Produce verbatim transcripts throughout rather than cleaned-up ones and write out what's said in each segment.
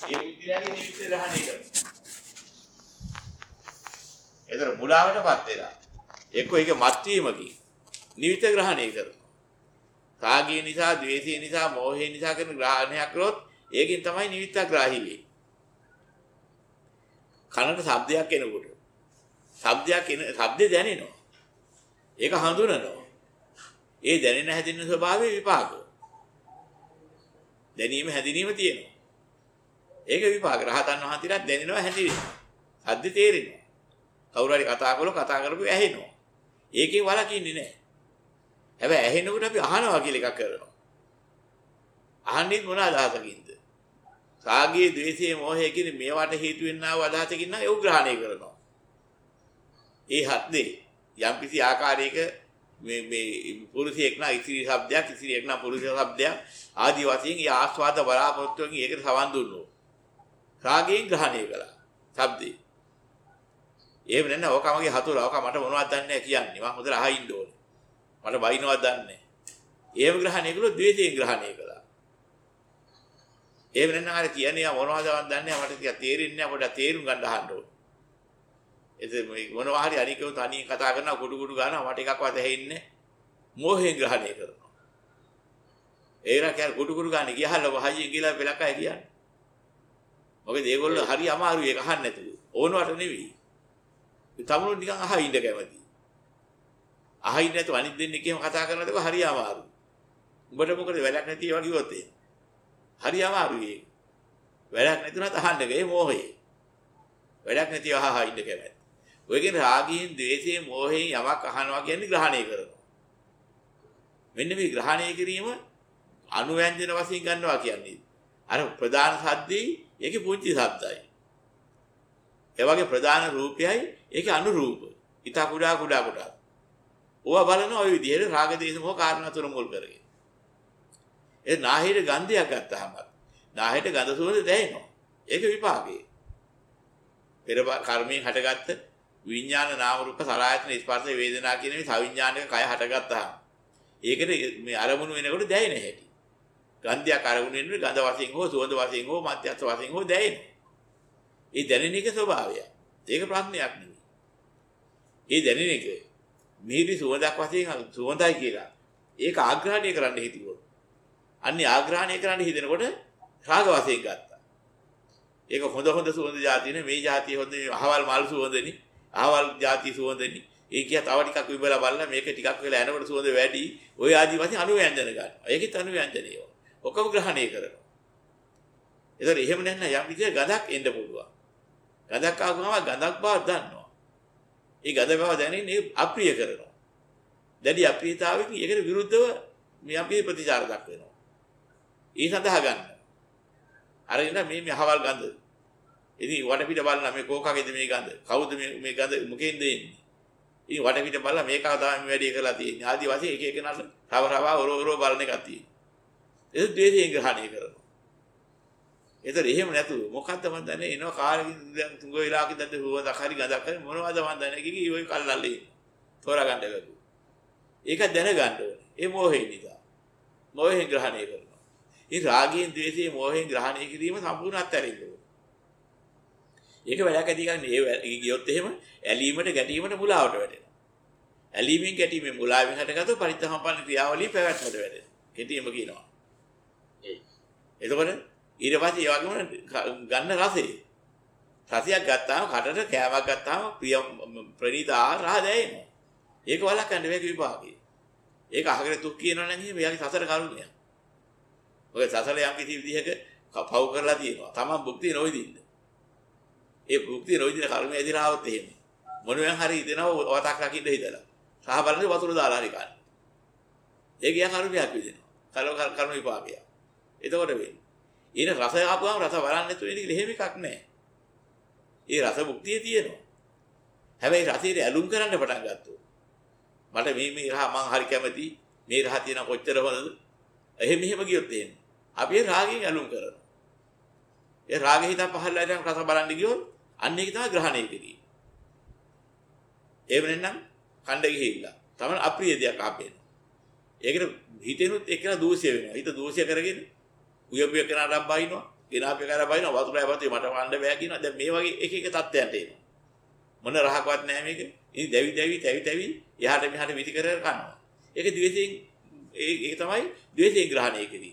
ඒ බුද්ධිලාගේ නිමිත්ත ග්‍රහණය කරනවා. ඒතර මුලාවටපත් වෙලා එක්ක ඒක මත් වීමකින් නිමිත්ත ග්‍රහණය කරනවා. රාගය නිසා, ද්වේෂය නිසා, මෝහය නිසා කරන ග්‍රහණයක් කරොත් ඒකෙන් තමයි නිමිත්තග්‍රාහී වෙන්නේ. කනට ශබ්දයක් එනකොට ශබ්දයක් එන ශබ්දේ දැනෙනවා. ඒක හඳුනනවා. ඒ දැනෙන හැදෙන ස්වභාවයේ විපාක. දැනීම හැදීම තියෙනවා. ඒක විපාක. රහතන් වහන්සේලාට දැනෙනවා හැදෙනවා. ශබ්ද තේරෙනවා. කවුරු හරි කතා කළොත් කතා කරපු ඇහෙනවා. ඒකේ වලකින්නේ නැහැ. හැබැයි ඇහෙනකොට අපි අහනවා කියලා එකක් කරනවා. අහන්නේ මොන අදහසකින්ද? රාගයේ, ද්වේෂයේ, මෝහයේ කියන මේවට හේතු වෙන්නා වූ අදහසකින් නම් ඒව ග්‍රහණය කරනවා. ඒ හත්දේ යම් කිසි ආකාරයක මේ මේ පුරුෂයෙක් නම් ඉතිරි શબ્දයක්, ඉතිරියෙක් නම් පුරුෂ શબ્දයක් ආදී වශයෙන් ඒ ආස්වාද බලාපොරොත්තුෙන් ඒකට සවන් දුන්නෝ. රාගයෙන් ග්‍රහණය කළා શબ્දේ. එහෙම නැත්නම් ඔකමගේ හතුරා ඔක මට මොනවද දන්නේ නැහැ කියන්නේ. මම හොඳට අහින්න ඕනේ. මට බයින්නවත් දන්නේ නැහැ. එහෙම ග්‍රහණය කළොත් ද්වේෂයෙන් ග්‍රහණය කළා. එහෙම නැත්නම් අර කියන්නේ යා මොනවදවත් දන්නේ නැහැ මට ටික තේරෙන්නේ නැහැ පොඩ්ඩක් තේරුම් ගන්න අහන්න ඕනේ. එතෙ මොනවා හරි අනිකව තනියෙන් කතා කරනවා කුඩු කුඩු ගන්නවා මට එකක්වත් ඇහෙන්නේ මෝහයෙන් ග්‍රහණය කරනවා. ඒලා කියන්නේ කුඩු කුඩු ගන්න ගියහල වහයියෙන් කියලා පෙලක් අය කියන්නේ. මොකද ඒගොල්ලෝ හරි අමාරුයි ඒක අහන්න නැතුව. ඕනවට නෙවෙයි. තමනුත් නිකන් අහින්න කැමති. අහින්න නැතුව අනිත් දෙන්නේ කියම කතා කරනකොට හරි අමාරුයි. උඹට මොකද වැඩක් නැති ඒවා කිව්වොත් එහෙම. හරි අමාරුයි ඒක. වැඩක් නැතුණත් අහන්න ගේ මෝහය. වැඩක් නැතිව අහහා ඉන්න කැමති. ඔයගෙන් රාගයෙන්, ද්වේෂයෙන්, මෝහයෙන් යමක් අහනවා කියන්නේ ග්‍රහණය කරනවා. මෙන්න මේ ග්‍රහණය කිරීම අනුව්‍යංජන වශයෙන් ගන්නවා කියන්නේ. අර ප්‍රධාන සද්දේ ඒකේ පුංචි ශබ්දයි. ඒ වගේ ප්‍රධාන රූපයයි ඒකේ අනුරූප. ඊට කුඩා කුඩා කුඩා. ඕවා බලනවා ওই විදිහට රාග දේශ මොහ කාරණා තුන මුල් කරගෙන. ඒ නාහිර ගන්ධයක් ගත්තාම නාහිර ගඳ සුවඳ දැනෙනවා. ඒක විපාකේ. පෙර කර්මයෙන් හටගත්ත විඥාන නාම රූප සලආයතන ස්පර්ශ වේදනා කියන මේ සවිඥානික කය හටගත්තාම ඒකට මේ අරමුණු වෙනකොට දැනෙන හැටි. ගන්ධයක් අරමුණු වෙනකොට ගඳ වශයෙන් හෝ සුවඳ වශයෙන් හෝ මධ්‍යස්ථ වශයෙන් හෝ දැනෙනවා. ඒ දැනෙන එක ස්වභාවය. ඒක ප්‍රඥාවක් නෙවෙයි. ඒ දැනෙන එක මිහිරි සුවඳක් වශයෙන් සුවඳයි කියලා. ඒක ආග්‍රහණය කරන්න හිතුවොත්. අන්නේ ආග්‍රහණය කරන්න හිතනකොට රාග වශයෙන් ගත්තා. ඒක හොඳ හොඳ සුවඳ જાතිනේ මේ જાතිය හොඳ අහවල් මල් සුවඳනේ. අහවල් જાති සුවඳනේ. ඒ කිය තව ටිකක් විබලා බලලා මේක ටිකක් වෙලා යනකොට සුවඳ වැඩි. ওই ආදි වශයෙන් අනුව්‍යංජන ගන්නවා. ඒකෙත් අනුව්‍යංජනය. ඔක්කොම ග්‍රහණය කරනවා. ඒතර එහෙම නැත්නම් යම් විදිහක ගඳක් එන්න පුළුවන්. ගඳක් ආවම ගඳක් බව දන්නවා. ඒ ගඳ බව දැනෙන්නේ අප්‍රිය කරනවා. දැඩි අප්‍රියතාවකින් ඒකට විරුද්ධව මේ අපි ප්‍රතිචාර දක්වනවා. ඒ සඳහා ගන්න. අර ඉන්න මේ මේ අහවල් ගඳ. ඉතින් වටපිට බලන මේ කෝකගේද මේ ගඳ? කවුද මේ මේ ගඳ මොකෙන්ද එන්නේ? ඉතින් වටපිට බලලා මේකව තමයි මේ වැඩේ කරලා තියෙන්නේ. ආදි වශයෙන් එක එක නස තව තව ඔර ඔර බලන එකක් තියෙනවා. ඒක ද්වේෂයෙන් ග්‍රහණය කරනවා. ඒතර එහෙම නැතුව මොකද්ද මන් දන්නේ එනවා කාලෙකින් දැන් තුඟ වෙලාවකින් දැන් හුවඳක් හරි ගඳක් හරි මොනවද මන් දන්නේ කිකි ඔය කල්ලල්ලේ තෝරා ගන්න බැලු. ඒක දැනගන්න ඕනේ. ඒ මොහේ නිසා. මොහෙන් ග්‍රහණය කරනවා. ඉතින් රාගයෙන්, ද්වේෂයෙන්, මොහෙන් ග්‍රහණය කිරීම සම්පූර්ණ අත්හැරෙන්න ඕනේ. ඒක වැඩක් ඇති ගන්නේ ඒ ගියොත් එහෙම ඇලීමට ගැටීමට මුලාවට වැටෙනවා. ඇලීමෙන් ගැටීමෙන් මුලාවෙන් හටගත්තු පරිත්‍යාගපන්න ක්‍රියාවලිය පැවැත්මට වැටෙනවා. කෙටියෙන්ම කියනවා. ඒ. එතකොට ඊට පස්සේ ඒ වගේම ගන්න රසය. රසයක් ගත්තාම කටට කෑමක් ගත්තාම ප්‍රිය ප්‍රණීත ආහාර රහ දැනෙනවා. ඒක වලක්වන්න මේක විපාකේ. ඒක අහගෙන තුක් කියනවා නම් එහෙම එයාගේ සසර කරුණයක්. ඔය සසල යම් කිසි විදිහක පව් කරලා තියෙනවා. තමන් භුක්තිය නොවිදින්න. ඒ භුක්තිය නොවිදින කර්මය ඇදිලා આવත් එහෙම. මොනෙන් හරි හිතෙනවා වතක් රකින්න හිතලා. සහ බලන්නේ වතුර දාලා හරි ගන්න. ඒක යා කර්මයක් විදිනවා. කර්ම කර්ම විපාකය. එතකොට වෙන්නේ. ඊට රස ආපුවම රස බලන්නේ නැතුව ඉන්නේ එහෙම එකක් නැහැ. ඒ රස භුක්තිය තියෙනවා. හැබැයි රසයට ඇලුම් කරන්න පටන් ගත්තොත් මට මේ මේ රහ මං හරි කැමති මේ රහ තියෙන කොච්චර හොඳද එහෙම මෙහෙම ගියොත් එහෙම අපි රාගයෙන් ඇලුම් කරනවා. ඒ රාගෙ හිත පහළලා ඉතින් රස බලන්න ගියොත් අන්න ඒක තමයි ග්‍රහණය කිරීම. එහෙම නැත්නම් කණ්ඩ ගිහිල්ලා තමයි අප්‍රිය දෙයක් ආපේන. ඒකට හිතෙනුත් එක්කලා දෝෂය වෙනවා. හිත දෝෂය කරගෙන උයපිය කරනාට බයිනවා. ගෙනාපේ කරා බයින වතුරයි වතුරේ මට වන්න බෑ කියනවා. දැන් මේ වගේ එක එක තත්ත්වයන්ට එනවා. මොන රහකවත් නැහැ මේක. ඉතින් දැවි දැවි තැවි තැවි එහාට මෙහාට විති කර කර කනවා. ඒක ද්වේෂයෙන් ඒක තමයි ද්වේෂයෙන් ග්‍රහණය කෙරෙන්නේ.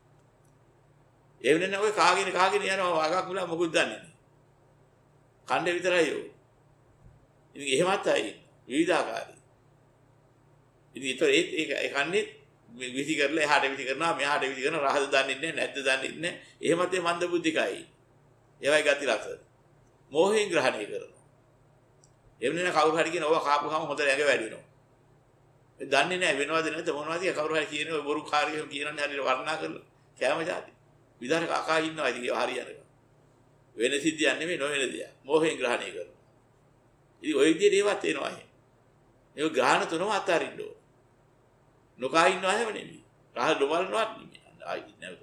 ඒ වෙනනේ ඔය කාගෙන කාගෙන යනවා වගක් මුලා මොකුත් දන්නේ නැහැ. කණ්ඩ විතරයි යෝ. ඉතින් එහෙමත් අය විවිධාකාරයි. ඉතින් ඒතර ඒක ඒ කන්නේ විසි කරලා එහාට විසි කරනවා මෙහාට විසි කරනවා රහද දන්නේ නැහැ නැද්ද දන්නේ නැහැ. එහෙමත් ඒ මන්ද බුද්ධිකයි. ඒවයි ගති ලක්ෂණ. මෝහයෙන් ග්‍රහණය කරනවා. එවනේ කවුරු හරි කියන ඕවා කාපුවම හොඳ ඇඟ වැඩිනවා. ඒ දන්නේ නැහැ වෙනවද නැද්ද මොනවද කියලා කවුරු හරි කියන්නේ ඔය බොරු කාර්යය කියනන්නේ හරියට වර්ණනා කරලා කෑම જાති. විතර කකා ඉන්නවා ඉතින් හරියනවා. වෙන සිද්ධියක් නෙමෙයි නොවන දෙයක්. මෝහයෙන් ග්‍රහණය කරනවා. ඉතින් ওই විදිහට ඒවත් එනවා එහෙම. ඒක ග්‍රහණ තුනම අත්හරින්න ඕන. නොකා ඉන්නවා හැම නෙමෙයි. රහ නොබලනවත් නෙමෙයි. ආයි නැවත.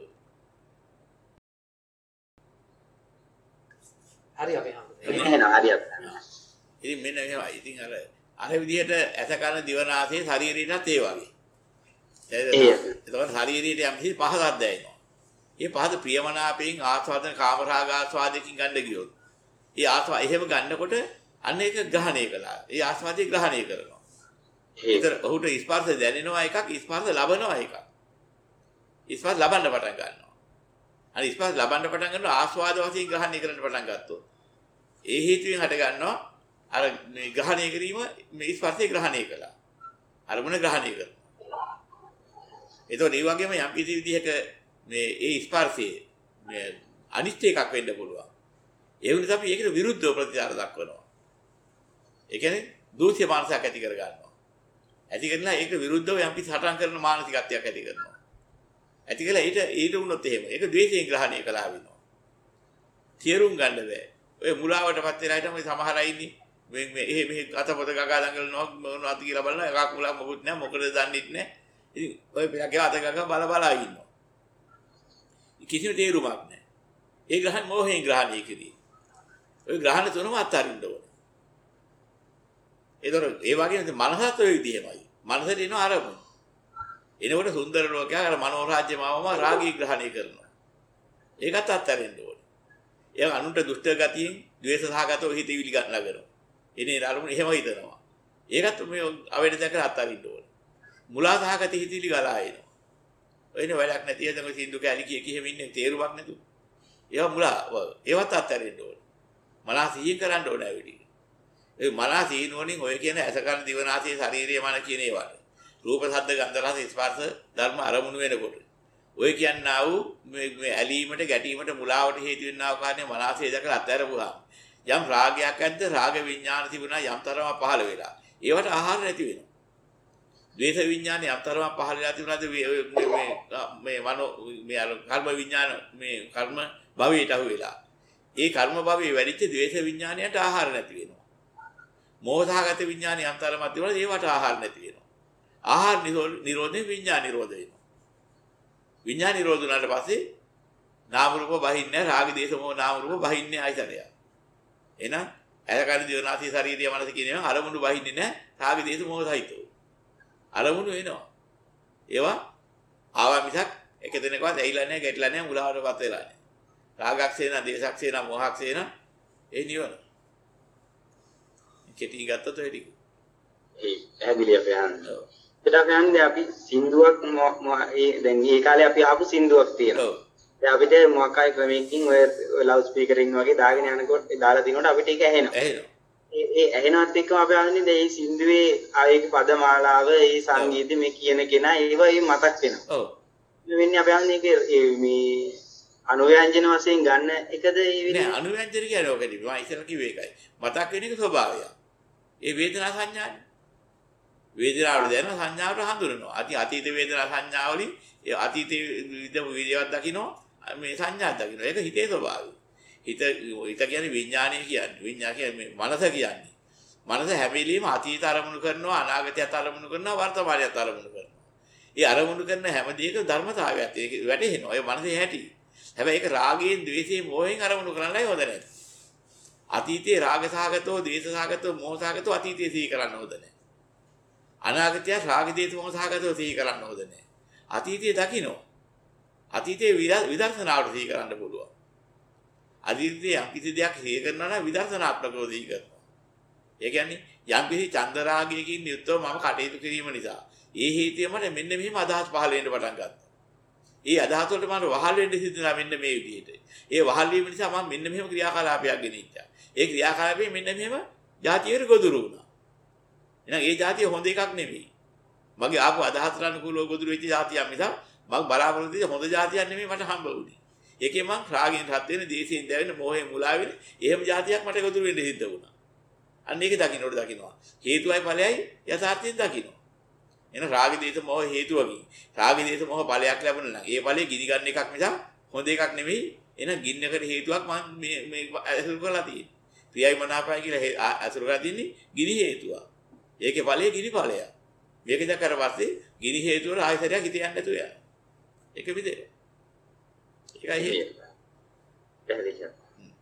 හරි අපි හම්බුනේ. හරි අපි. ඉතින් මෙන්න මෙහෙමයි. ඉතින් අර අර විදිහට ඇස කන දිවනාසයේ ශරීරයටත් ඒ වගේ. එතකොට ශරීරයට යම් කිසි පහසක් දැනෙනවා. මේ පහස ප්‍රියමනාපයෙන් ආස්වාදන කාමරාග ආස්වාදයෙන් ගන්න ගියොත්. ඒ ආස්වා එහෙම ගන්නකොට අන්න ඒක ග්‍රහණය කළා. ඒ ආස්වාදයේ ග්‍රහණය කරනවා. ඒතර ඔහුට ස්පර්ශ දැනෙනවා එකක් ස්පර්ශ ලබනවා එකක්. ස්පර්ශ ලබන්න පටන් ගන්නවා. අර ස්පර්ශ ලබන්න පටන් ගන්නවා ආස්වාද වශයෙන් ග්‍රහණය කරන්න පටන් ගත්තොත්. ඒ හේතුවෙන් හට ගන්නවා අර මේ ග්‍රහණය කිරීම මේ ස්පර්ශය ග්‍රහණය කළා. අරමුණ ග්‍රහණය කරනවා. ඒතකොට ඒ වගේම යම් කිසි විදිහක මේ ඒ ස්පර්ශයේ මේ අනිත්‍ය එකක් වෙන්න පුළුවන්. ඒ වුණත් අපි ඒකට විරුද්ධව ප්‍රතිචාර දක්වනවා. ඒ කියන්නේ දූෂ්‍ය මානසයක් ඇති කර ගන්නවා. ඇති කරලා ඒකට විරුද්ධව යම් කිසි හටන් කරන මානසිකත්වයක් ඇති කරනවා. ඇති කළා ඊට ඊට වුණොත් එහෙම. ඒක ද්වේෂයෙන් ග්‍රහණය කළා වෙනවා. තේරුම් ගන්න බෑ. ඔය මුලාවටපත් වෙලා හිටම සමහර අය ඉන්නේ මේ මේ එහෙ මෙහෙ අතපොත ගගා දඟලනවා මොනවද කියලා බලනවා එකක් මුලා මොකුත් නැහැ මොකටද දන්නේ නැහැ. ඉතින් ඔය පිටකේ අත ගගා බල බල ඉන්නවා. කිසිම තේරුමක් නැහැ. ඒ ග්‍රහණ මොහෙන් ග්‍රහණය කිරී. ඔය ග්‍රහණ තුනම අත්හරින්න ඕනේ. ඒතර ඒ වගේම මනසත් ඔය විදිහමයි. මනසට එන අරමුණ. එනකොට සුන්දර ලෝකයක් අර මනෝරාජ්‍ය මාවම රාගී ග්‍රහණය කරනවා. ඒකත් අත්හරින්න ඕනේ. ඒ අනුන්ට දුෂ්ට ගතියෙන් ද්වේෂ සහගතව හිතවිලි ගන්න ළඟනවා. එනේ අරමුණ එහෙම හිතනවා. ඒකත් මේ අවේද දැකලා අත්හරින්න ඕනේ. මුලා සහගත හිතවිලි ගලා එනවා. ඔයනේ වැඩක් නැති එතන සින්දු කැලි කිය කියෙම ඉන්නේ තේරුමක් නැතු. ඒවා මුලා ඒවත් අත්හැරෙන්න ඕනේ. මනස සිහිය කරන්න ඕනේ ඇවිදී. ඒ මනස සිහිනුවණින් ඔය කියන ඇස කන දිව නාසය ශාරීරිය මන කියන ඒවාට. රූප ශබ්ද ගන්ධ රස ස්පර්ශ ධර්ම අරමුණු වෙනකොට. ඔය කියන්නා වූ මේ මේ ඇලීමට ගැටීමට මුලාවට හේතු වෙන්නා වූ කාරණේ මනසේ දැකලා අත්හැරපුවා. යම් රාගයක් ඇද්ද රාග විඥාන තිබුණා යම් තරම පහළ වෙලා. ඒවට ආහාර නැති වෙනවා. ද්වේෂ විඥානේ අතරම පහළ වෙලා තිබුණාද මේ මේ මනෝ මේ අර කර්ම විඥාන මේ කර්ම භවයට අහු වෙලා. ඒ කර්ම භවයේ වැඩිච්ච ද්වේෂ විඥානයට ආහාර නැති වෙනවා. මෝහසහගත විඥානේ අතරම තිබුණාද ඒවට ආහාර නැති වෙනවා. ආහාර නිරෝධේ විඥාන නිරෝධ වෙනවා. විඥාන නිරෝධ වුණාට පස්සේ නාම රූප බහින්නේ රාග දේශ මොහ නාම රූප බහින්නේ ආයතනය. එහෙනම් ඇලකන දිවනාසී ශාරීරිය මනස කියන ඒවා අරමුණු බහින්නේ නැහැ රාග දේශ මොහ සහිතව. අරමුණු වෙනවා. ඒවා ආවා මිසක් එක දිනකවත් ඇවිල්ලා නැහැ, ගැටලා නැහැ, මුලාවටපත් වෙලා නැහැ. රාගක්සේන, දේශක්සේන, මොහක්සේන ඒ නිවන. කෙටි ගත්තොත් ඒ ටික. ඒ පැහැදිලි අපේ අහන්නේ. ඒකට කියන්නේ අපි සින්දුවක් ඒ දැන් මේ කාලේ අපි ආපු සින්දුවක් තියෙනවා. ඔව්. දැන් අපිට මොකක්යි ක්‍රමයකින් ඔය ලවුඩ් ස්පීකර් එකකින් වගේ දාගෙන යනකොට දාලා දිනනකොට අපිට ඒක ඇහෙනවා. ඇහෙනවා. ඒ ඒ ඇහෙනවත් එක්කම අපි අහන්නේ දැන් මේ සින්දුවේ ආයේ පදමාලාව ඒ සංගීතය මේ කියන කෙනා ඒව ඒ මතක් වෙනවා. ඔව්. මේ වෙන්නේ අපි අහන්නේ ඒක මේ අනුව්‍යංජන වශයෙන් ගන්න එකද ඒ වෙන්නේ නෑ අනුව්‍යංජන කියන්නේ ඔකදී මම ඉස්සර කිව්වේ ඒකයි. මතක් වෙන එක ස්වභාවය. ඒ වේදනා සංඥානේ. වේදනාවල දැනෙන සංඥාවට හඳුනනවා. අති අතීත වේදනා සංඥාවලින් ඒ අතීතයේ විදම වේදනාවක් දකින්න මේ සංඥාවක් දකින්න. ඒක හිතේ ස්වභාවය. හිත හිත කියන්නේ විඥානය කියන්නේ. විඥාන කියන්නේ මනස කියන්නේ. මනස හැම වෙලෙම අතීත අරමුණු කරනවා, අනාගතයත් අරමුණු කරනවා, වර්තමානයත් අරමුණු කරනවා. ඒ අරමුණු කරන හැම දෙයකම ධර්මතාවයත් ඒක වැටහෙනවා. ඒ මනසේ හැටි. හැබැයි ඒක රාගයෙන්, ද්වේෂයෙන්, මොහෙන් අරමුණු කරන්නයි හොඳ නැහැ. අතීතේ රාගසහගතව, ද්වේෂසහගතව, මොහසහගතව අතීතේ සිහි කරන්න හොඳ නැහැ. අනාගතය රාග, ද්වේෂ, මොහසහගතව සිහි කරන්න හොඳ නැහැ. අතීතයේ දකින්න. අතීතයේ විදර්ශනාවට සිහි කරන්න පුළුවන්. අතීතයේ යම් කිසි දෙයක් හේ කරනවා නම් විදර්ශනාත්මකව දී කරනවා. ඒ කියන්නේ යම් කිසි චන්දරාගයකින් යුක්තව මම කටයුතු කිරීම නිසා ඒ හේතිය මට මෙන්න මෙහෙම අදහස් පහළ වෙන්න පටන් ගත්තා. ඒ අදහස් වලට මම වහල් වෙන්න සිදුනා මෙන්න මේ විදිහට. ඒ වහල් වීම නිසා මම මෙන්න මෙහෙම ක්‍රියාකලාපයක් ගෙනිච්චා. ඒ ක්‍රියාකලාපේ මෙන්න මෙහෙම જાතියෙට ගොදුරු වුණා. එහෙනම් ඒ જાතිය හොඳ එකක් නෙවෙයි. මගේ ආපු අදහසට අනුකූලව ගොදුරු වෙච්ච જાතියක් මිසක් මම බලාපොරොත්තු වෙච්ච හොඳ જાතියක් නෙමෙයි මට හම්බ වුණේ. ඒකේ මං රාගයෙන් රත් වෙන, දේශයෙන් දැවෙන, මොහයෙන් මුලා වෙන, එහෙම જાතියක් මට ගොදුරු වෙන්න සිද්ධ වුණා. අන්න ඒක දකින්නට දකින්නවා. හේතුවයි ඵලයයි යථාර්ථයෙන් දකින්නවා. එන රාග දේශ මොහ හේතුවකින් රාග දේශ මොහ ඵලයක් ලැබුණ නම් ඒ ඵලෙ ගිනි ගන්න එකක් මිසක් හොඳ එකක් නෙමෙයි. එන ගින්නකට හේතුවක් මම මේ මේ අසුරු කරලා තියෙන්නේ. ප්‍රියයි මනාපයි කියලා අසුරු කරලා තියෙන්නේ ගිනි හේතුව. ඒකේ ඵලය ගිනි ඵලය. මේක දැක්කට පස්සේ ගිනි හේතුව වල ආයතරයක් හිත යන්නේ නැතුව යනවා. ඒක විදිහට. ඒකයි හේතුව. පැහැදිලි.